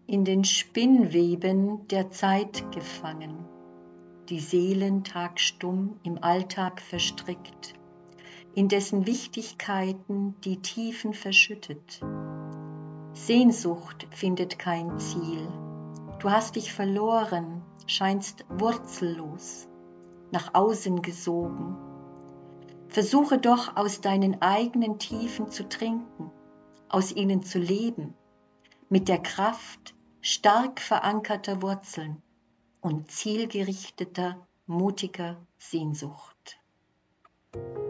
in den Spinnweben der Zeit gefangen, die Seelen tagstumm im Alltag verstrickt, in dessen Wichtigkeiten die Tiefen verschüttet. Sehnsucht findet kein Ziel. Du hast dich verloren, scheinst wurzellos, nach außen gesogen. Versuche doch aus deinen eigenen Tiefen zu trinken, aus ihnen zu leben, mit der Kraft stark verankerter Wurzeln und zielgerichteter, mutiger Sehnsucht.